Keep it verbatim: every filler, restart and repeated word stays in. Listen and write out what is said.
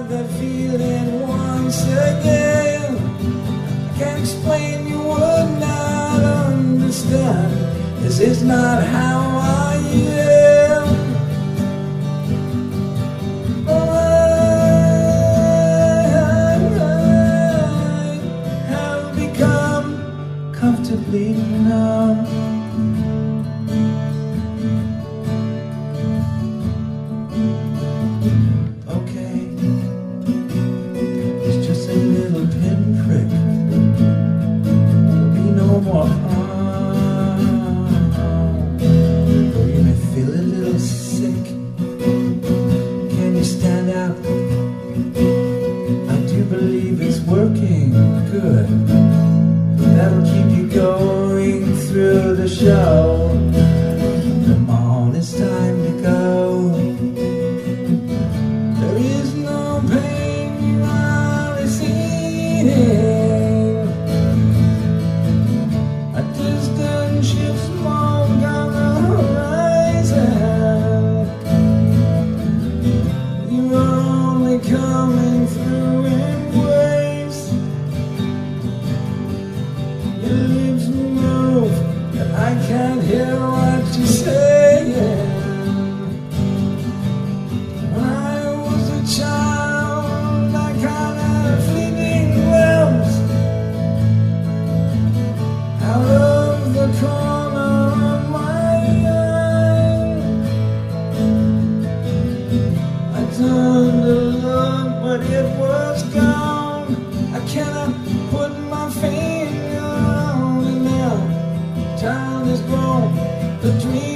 have that feeling once again. I can't explain, you would not understand. This is not how I am. Oh, I, I have become comfortably numb. Working good, that'll keep you going through the show. Come on, it's time to go. There is no pain while it's eating. A distant ship smoke on the horizon. You are only coming through in waves. Your lips move, and I can't hear what you're saying. When I was a child, I kind of fleeting glimpse out of the corner of my eye. I turned to look, but it was gone. I cannot put my finger. Time is gone, the dream